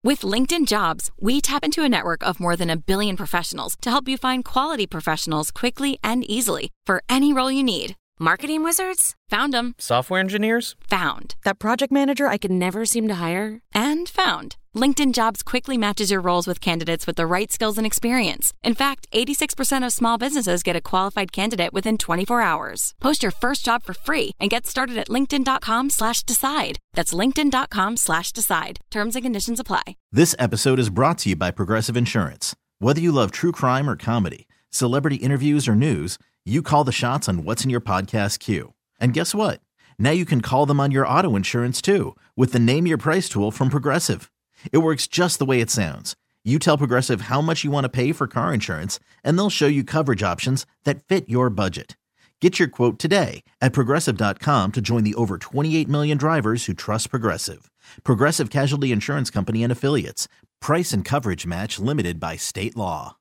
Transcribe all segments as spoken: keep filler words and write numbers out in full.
With LinkedIn Jobs, we tap into a network of more than a billion professionals to help you find quality professionals quickly and easily for any role you need. Marketing wizards? Found them. Software engineers? Found. That project manager I could never seem to hire? And found. LinkedIn Jobs quickly matches your roles with candidates with the right skills and experience. In fact, eighty-six percent of small businesses get a qualified candidate within twenty-four hours. Post your first job for free and get started at linkedin.com slash decide. That's linkedin.com slash decide. Terms and conditions apply. This episode is brought to you by Progressive Insurance. Whether you love true crime or comedy, celebrity interviews or news, you call the shots on what's in your podcast queue. And guess what? Now you can call them on your auto insurance too with the Name Your Price tool from Progressive. It works just the way it sounds. You tell Progressive how much you want to pay for car insurance, and they'll show you coverage options that fit your budget. Get your quote today at Progressive dot com to join the over twenty-eight million drivers who trust Progressive. Progressive Casualty Insurance Company and Affiliates. Price and coverage match limited by state law.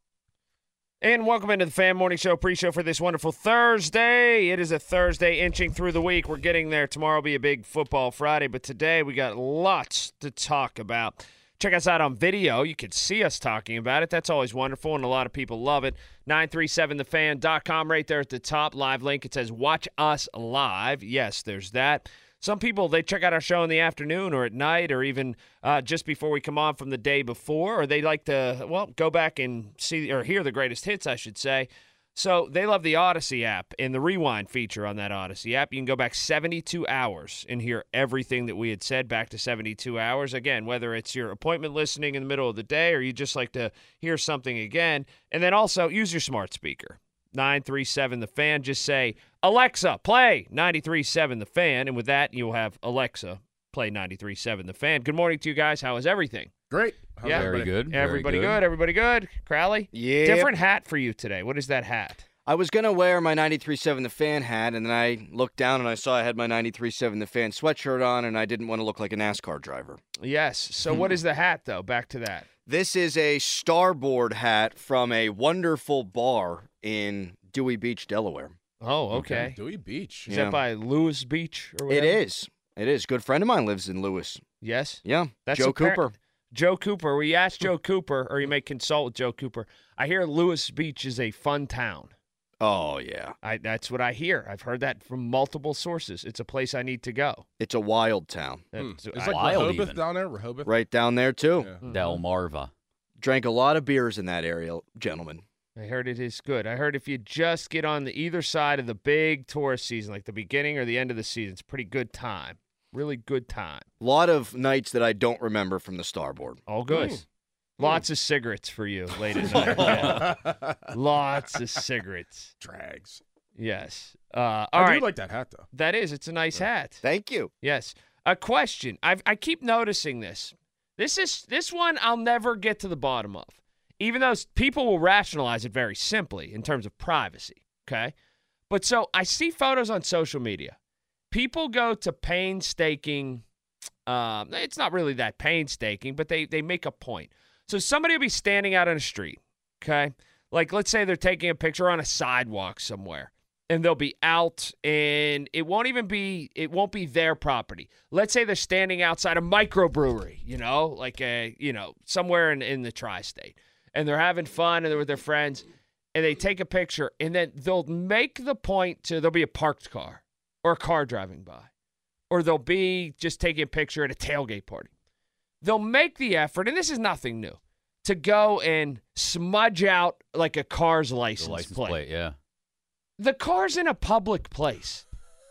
And welcome into the Fan Morning Show pre-show for this wonderful Thursday. It is a Thursday inching through the week. We're getting there. Tomorrow will be a big football Friday, but today we got lots to talk about. Check us out on video. You can see us talking about it. That's always wonderful, and a lot of people love it. nine three seven the fan dot com right there at the top. Live link. It says watch us live. Yes, there's that. Some people, they check out our show in the afternoon or at night or even uh, just before we come on from the day before, or they like to, well, go back and see or hear the greatest hits, I should say. So they love the Odyssey app and the rewind feature on that Odyssey app. You can go back seventy-two hours and hear everything that we had said back to seventy-two hours. Again, whether it's your appointment listening in the middle of the day or you just like to hear something again. And then also use your smart speaker. nine three seven the fan. Just say, Alexa, play ninety-three point seven The Fan. And with that, you'll have Alexa play ninety-three point seven The Fan. Good morning to you guys. How is everything? Great. How's yeah, everybody? Very good. Everybody Very good. good. Everybody good. Crowley? Yeah. Different hat for you today. What is that hat? I was going to wear my ninety-three point seven The Fan hat, and then I looked down and I saw I had my ninety-three point seven The Fan sweatshirt on, and I didn't want to look like a NASCAR driver. Yes. So what is the hat, though? Back to that. This is a Starboard hat from a wonderful bar in Dewey Beach, Delaware. Oh, okay. Dewey Beach. Is Yeah. that by Lewis Beach or whatever? It is. It is. Good friend of mine lives in Lewis. Yes? Yeah. That's Joe appar- Cooper. Joe Cooper. We asked Joe Cooper, or you may consult with Joe Cooper. I hear Lewis Beach is a fun town. Oh, yeah. I, that's what I hear. I've heard that from multiple sources. It's a place I need to go. It's a wild town. Hmm. That's- It's I- like Wild Rehoboth even. down there. Rehoboth. Right down there, too. Yeah. Delmarva. Drank a lot of beers in that area, gentlemen. I heard it is good. I heard if you just get on the either side of the big tourist season, like the beginning or the end of the season, it's a pretty good time. Really good time. A lot of nights that I don't remember from the Starboard. All good. Mm. Lots of cigarettes for you late at night. Yeah. Lots of cigarettes. Drags. Yes. Uh, all I right. do like that hat, though. That is. It's a nice hat. Thank you. Yes. A question. I I keep noticing this. This is this one I'll never get to the bottom of. Even though people will rationalize it very simply in terms of privacy, okay? But so I see photos on social media. People go to painstaking, um, it's not really that painstaking, but they, they make a point. So somebody will be standing out on a street, okay? Like let's say they're taking a picture on a sidewalk somewhere, and they'll be out, and it won't even be, it won't be their property. Let's say they're standing outside a microbrewery, you know, like a, you know, somewhere in, in the tri-state. And they're having fun and they're with their friends, and they take a picture, and then they'll make the point to, there'll be a parked car or a car driving by, or they'll be just taking a picture at a tailgate party. They'll make the effort, and this is nothing new, to go and smudge out like a car's license, The license plate. plate, yeah. The car's in a public place.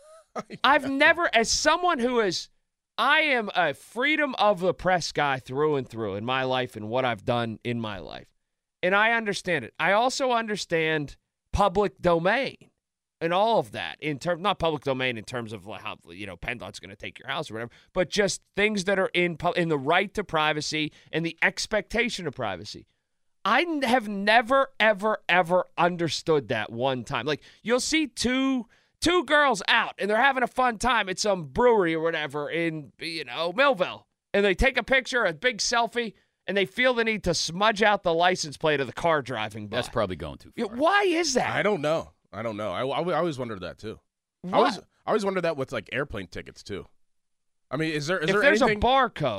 I've never, as someone who is, I am a freedom of the press guy through and through in my life and what I've done in my life. And I understand it. I also understand public domain and all of that in terms, not public domain in terms of like how, you know, PennDOT's going to take your house or whatever, but just things that are in in the right to privacy and the expectation of privacy. I n- have never, ever, ever understood that one time. Like you'll see two two girls out and they're having a fun time at some brewery or whatever in, you know, Millville, and they take a picture, a big selfie, and they feel the need to smudge out the license plate of the car driving by. That's probably going too Yeah, far. why is that? I don't know. I don't know. I, I, I always wondered that, too. I What? always, I always wondered that with, like, airplane tickets, too. I mean, is there is if there there's anything, a barcode, is,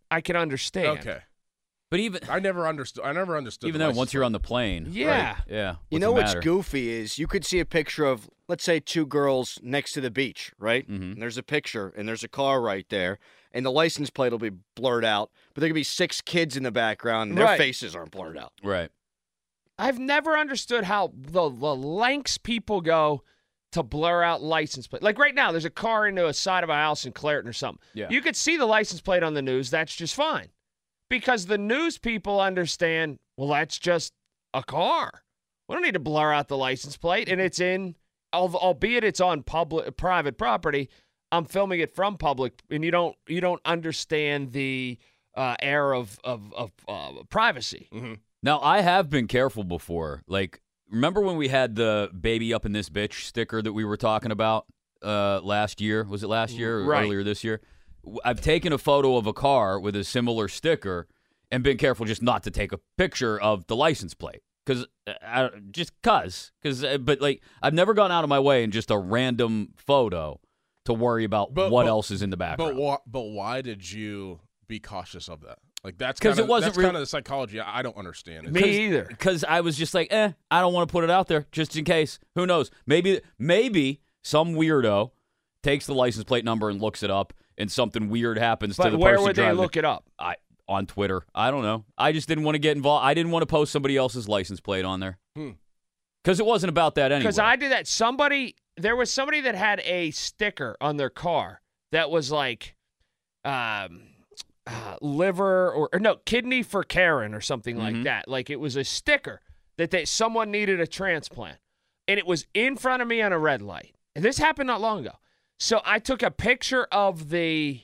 I can understand. Okay. But even I never understood. I never understood. even the then, once license you're plate. on the plane, Yeah. right? yeah. You what's know the what's matter? goofy is you could see a picture of, let's say, two girls next to the beach, right? Mhm. And there's a picture, and there's a car right there, and the license plate will be blurred out, but there could be six kids in the background, and their Right. faces aren't blurred out. Right. I've never understood how the, the lengths people go to blur out license plate. Like right now, there's a car into a side of a house in Clareton or something. Yeah. You could see the license plate on the news. That's just fine. Because the news people understand, well, that's just a car. We don't need to blur out the license plate. And it's in, al- albeit it's on public, private property, I'm filming it from public, and you don't you don't understand the uh, air of, of, of uh, privacy. Mm-hmm. Now, I have been careful before. Like, remember when we had the baby up in this bitch sticker that we were talking about uh, last year? Was it last year or Right. earlier this year? W- I've taken a photo of a car with a similar sticker and been careful just not to take a picture of the license plate. Because, uh, just because. Cause, uh, but, like, I've never gone out of my way in just a random photo to worry about But- what but- else is in the But background. why? But why did you be cautious of that? Like that's 'Cause kinda, it wasn't that's real- kind of the psychology I I don't understand. Me either. Because I was just like, eh, I don't want to put it out there just in case. Who knows? Maybe maybe some weirdo takes the license plate number and looks it up, and something weird happens to But the where person would they driving look it up? I on Twitter. I don't know. I just didn't want to get involved. I didn't want to post somebody else's license plate on there Hmm. because it wasn't about that anyway. Because I did that. Somebody, there was somebody that had a sticker on their car that was like, um, uh, liver or, or no kidney for Karen or something like Mhm. that. Like it was a sticker that they someone needed a transplant, and it was in front of me on a red light. And this happened not long ago. So I took a picture of the.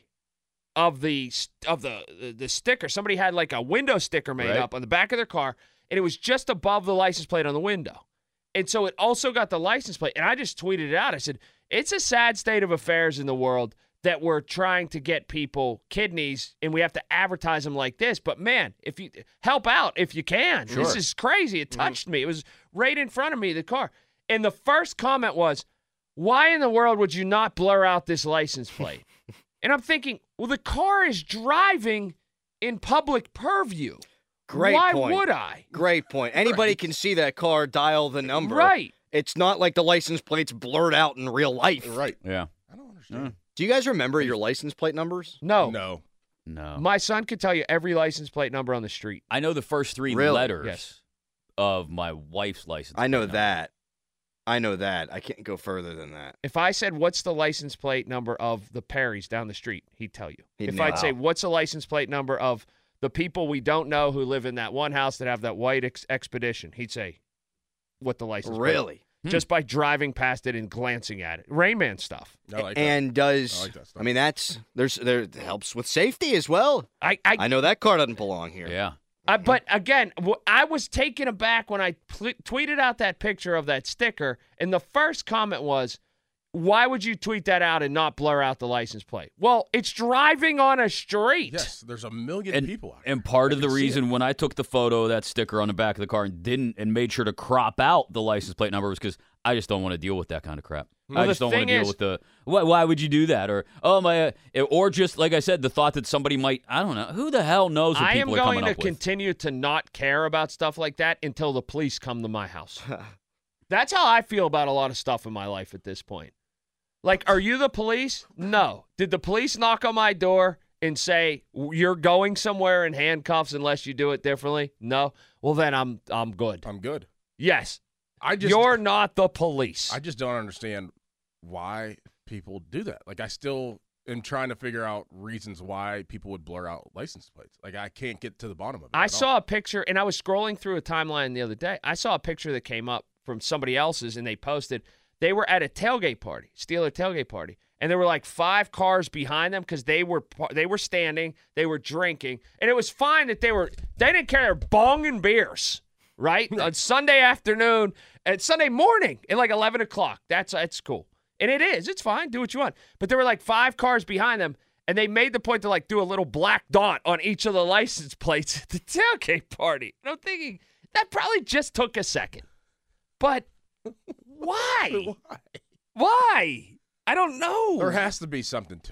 Of the of the, the the sticker, somebody had like a window sticker made Right. up on the back of their car, and it was just above the license plate on the window. And so it also got the license plate. And I just tweeted it out. I said, it's a sad state of affairs in the world that we're trying to get people kidneys and we have to advertise them like this. But man, if you help out if you can. Sure. This is crazy. It touched me. It was right in front of me, the car. And the first comment was, why in the world would you not blur out this license plate? And I'm thinking, well, the car is driving in public purview. Great Why point. would I? Great point. Anybody can see that car, dial the number. Right. It's not like the license plate's blurred out in real life. Right. yeah, I don't understand. Do you guys remember your license plate numbers? No. No. no. My son could tell you every license plate number on the street. I know the first three Really? letters Yes. of my wife's license. I know plate number. that. I know that. I can't go further than that. If I said, what's the license plate number of the Perrys down the street, he'd tell you. He'd if know. I'd say, what's the license plate number of the people we don't know who live in that one house that have that white ex- expedition, he'd say, what the license plate Really? just by driving past it and glancing at it. Rain Man stuff. I like that. And does I like that stuff. I mean that's there's there it helps with safety as well. I, I, I know that car doesn't belong here. Yeah. I, but again, w- I was taken aback when I pl- tweeted out that picture of that sticker, and the first comment was, why would you tweet that out and not blur out the license plate? Well, it's driving on a street. Yes, there's a million And, people out here. and part I of the can see reason it. when I took the photo of that sticker on the back of the car and didn't and made sure to crop out the license plate number was because I just don't want to deal with that kind of crap. Well, I the just don't want thing to deal is- with the why, why would you do that or oh my uh, or just like I said the thought that somebody might I don't know who the hell knows what I am people are going coming to up with. continue to not care about stuff like that until the police come to my house. That's how I feel about a lot of stuff in my life at this point. Like, are you the police? No. Did the police knock on my door and say you're going somewhere in handcuffs unless you do it differently? No. Well, then I'm I'm good. I'm good. Yes. I just You're not the police. I just don't understand why people do that. Like I still am trying to figure out reasons why people would blur out license plates. Like I can't get to the bottom of it. I at saw all. a picture, and I was scrolling through a timeline the other day. I saw a picture that came up from somebody else's, and they posted they were at a tailgate party, Steeler tailgate party, and there were like five cars behind them because they were they were standing, they were drinking, and it was fine that they were they didn't care, they're bonging beers, right, on Sunday afternoon and Sunday morning at like eleven o'clock. That's that's cool, and it is, it's fine, do what you want. But there were like five cars behind them. And they made the point to, like, do a little black dot on each of the license plates at the tailgate party. And I'm thinking, that probably just took a second. But why? Why? Why? I don't know. There has to be something to it.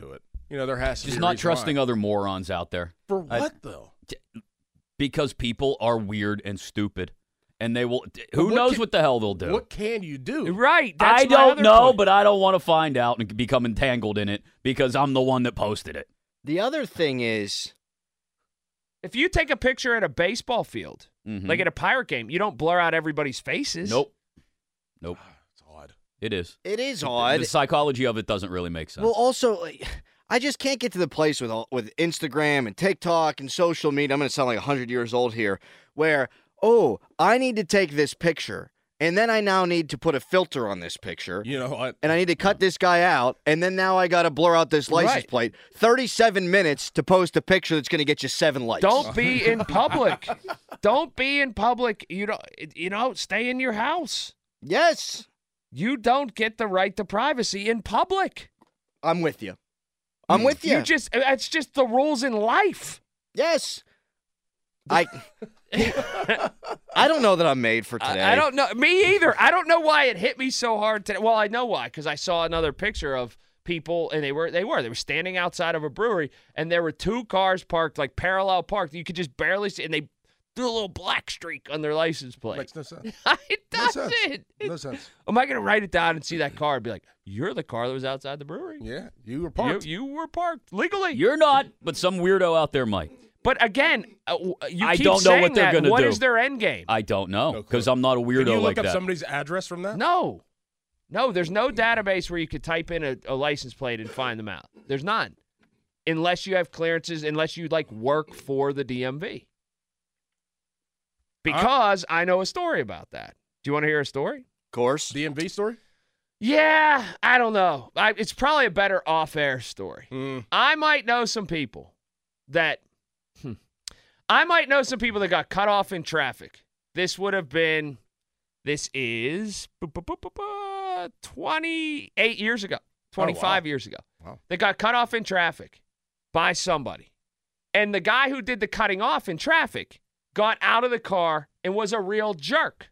you know, there has to Just be a not reason trusting why. other morons out there. For what, I- though? Because people are weird and stupid. And they will. Who what knows can- what the hell they'll do? What can you do? Right. That's I my don't other know, point. but I don't want to find out and become entangled in it because I'm the one that posted it. The other thing is, if you take a picture at a baseball field, Mhm. like at a Pirate game, you don't blur out everybody's faces. Nope. Nope. It's odd. It is. it is The- odd. The psychology of it doesn't really make sense. Well, also, like, I just can't get to the place with all, with Instagram and TikTok and social media. I'm going to sound like one hundred years old here, where, oh, I need to take this picture, and then I now need to put a filter on this picture, You know what? and I need to cut this guy out, and then now I got to blur out this license Right. plate. thirty-seven minutes to post a picture that's going to get you seven likes. Don't be in public. Don't be in public. You don't. You know, stay in your house. Yes, You don't get the right to privacy in public. I'm with you. I'm with you. You just. It's just the rules in life. yes. I I don't know that I'm made for today. I, I don't know. Me either. I don't know why it hit me so hard today. Well, I know why, because I saw another picture of people, and they were they were they were standing outside of a brewery, and there were two cars parked, like parallel parked. You could just barely see, and they threw a little black streak on their license plate. Makes no sense. it No doesn't. sense. No sense. Am I going to write it down and see that car and be like, "You're the car that was outside the brewery. Yeah, you were parked. You, you were parked legally." You're not, but some weirdo out there might. But again, uh, w- you I keep don't know saying what they're that. gonna What do. is their end game? I don't know No clue. because I'm not a Can weirdo you look like up that. somebody's address from that? No. No, there's no database where you could type in a, a license plate and find them out. There's none. Unless you have clearances, unless you like work for the D M V. Because I know a story about that. Do you want to hear a story? Of course. D M V story? Yeah, I don't know. I, it's probably a better off-air story. Mm. I might know some people that hmm, I might know some people that got cut off in traffic. This would have been this is boop, boop, boop, boop, boop, twenty-eight years ago, twenty-five Oh, wow. years ago. Wow. They got cut off in traffic by somebody. And the guy who did the cutting off in traffic got out of the car and was a real jerk.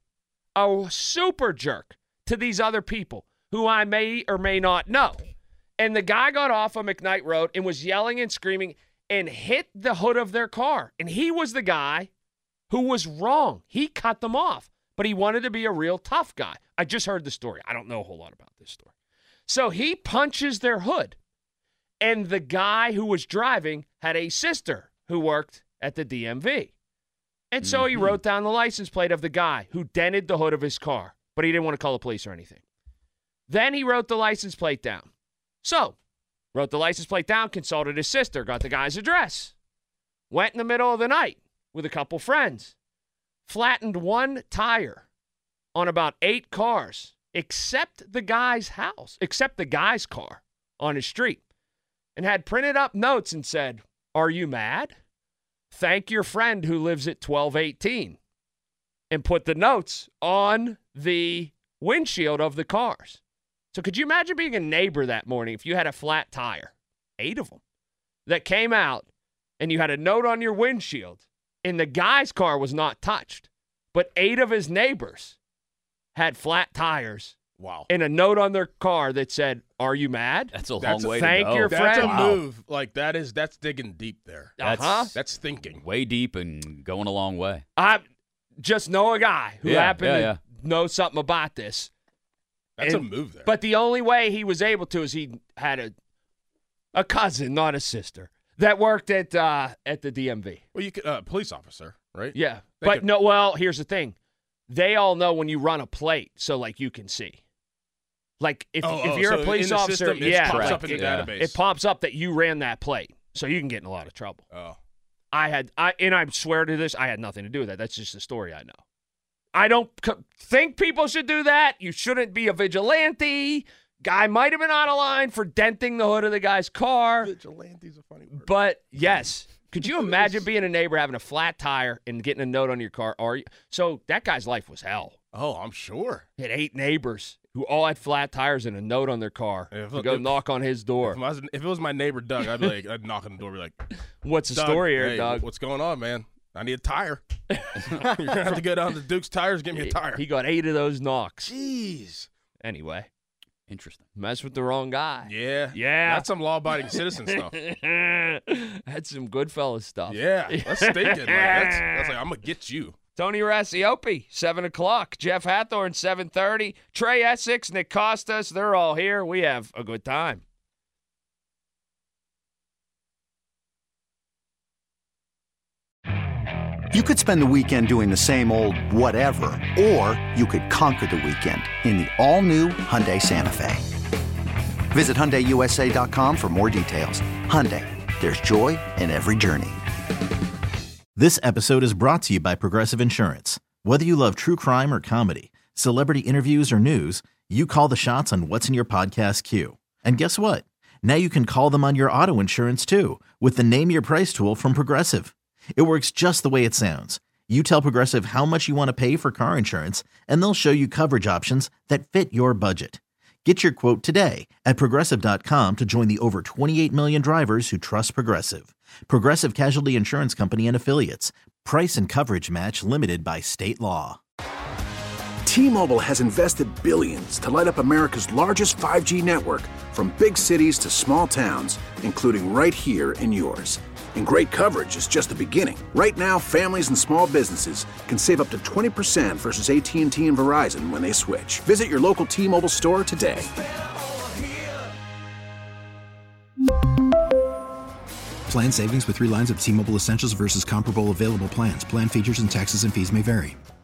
A super jerk to these other people who I may or may not know. And the guy got off of McKnight Road and was yelling and screaming and hit the hood of their car. And he was the guy who was wrong. He cut them off, but he wanted to be a real tough guy. I just heard the story. I don't know a whole lot about this story. So he punches their hood. And the guy who was driving had a sister who worked at the D M V. And so he wrote down the license plate of the guy who dented the hood of his car, but he didn't want to call the police or anything. Then he wrote the license plate down. So, wrote the license plate down, consulted his sister, got the guy's address. Went in the middle of the night with a couple friends. Flattened one tire on about eight cars, except the guy's house, except the guy's car on his street. And had printed up notes and said, "Are you mad? Thank your friend who lives at twelve eighteen." And put the notes on the windshield of the cars. So could you imagine being a neighbor that morning if you had a flat tire, eight of them, that came out and you had a note on your windshield and the guy's car was not touched, but eight of his neighbors had flat tires Wow. and a note on their car that said, "Are you mad?" That's a long That's a- way thank to go. your That's friend. a Wow. move. Like, that is, that's digging deep there. That's Uh-huh. That's thinking. way deep and going a long way. I just know a guy who Yeah, happened yeah, to yeah. know something about this. That's And- a move there. But the only way he was able to is he had a a cousin, not a sister, that worked at uh, at the D M V. well, you could, uh, police officer, right? Yeah, They but could- no. Well, here's the thing: they all know when you run a plate, so like you can see. Like if Oh, if oh, you're so a police in the officer, system, it yeah, pops like, up in the it, Yeah. database. it pops up that you ran that plate, so you can get in a lot of trouble. Oh. I had, I and I swear to this, I had nothing to do with that. That's just a story I know. I don't c- think people should do that. You shouldn't be a vigilante. Guy might have been out of line for denting the hood of the guy's car. Vigilante's a funny word. But yes, could you imagine being a neighbor having a flat tire and getting a note on your car? Are you? So that guy's life was hell. Oh, I'm sure. He had eight neighbors who all had flat tires and a note on their car If- to go if- knock on his If, door. I was, if it was my neighbor Doug, I'd be like, I'd knock on the door, and be like, What's the Doug, story here, hey, Doug? What's going on, man? I need a tire. You're gonna have to go down to Duke's Tires, get me a tire. He got eight of those knocks. Jeez. Anyway, Interesting. Mess with the wrong guy. Yeah. Yeah. That's some law-abiding citizen stuff. That's some Goodfellas stuff. Yeah. That's thinking. Like, that's, that's like, I'm going to get you. Tony Rassiopi, seven o'clock. Jeff Hathorn, seven thirty. Trey Essex, Nick Costas, they're all here. We have a good time. You could spend the weekend doing the same old whatever, or you could conquer the weekend in the all-new Hyundai Santa Fe. Visit Hyundai U S A dot com for more details. Hyundai, there's joy in every journey. This episode is brought to you by Progressive Insurance. Whether you love true crime or comedy, celebrity interviews or news, you call the shots on what's in your podcast queue. And guess what? Now you can call them on your auto insurance too with the Name Your Price tool from Progressive. It works just the way it sounds. You tell Progressive how much you want to pay for car insurance, and they'll show you coverage options that fit your budget. Get your quote today at Progressive dot com to join the over twenty-eight million drivers who trust Progressive. Progressive Casualty Insurance Company and Affiliates. Price and coverage match limited by state law. T-Mobile has invested billions to light up America's largest five G network, from big cities to small towns, including right here in yours. And great coverage is just the beginning. Right now, families and small businesses can save up to twenty percent versus A T and T and Verizon when they switch. Visit your local T-Mobile store today. Plan savings with three lines of T-Mobile Essentials versus comparable available plans. Plan features and taxes and fees may vary.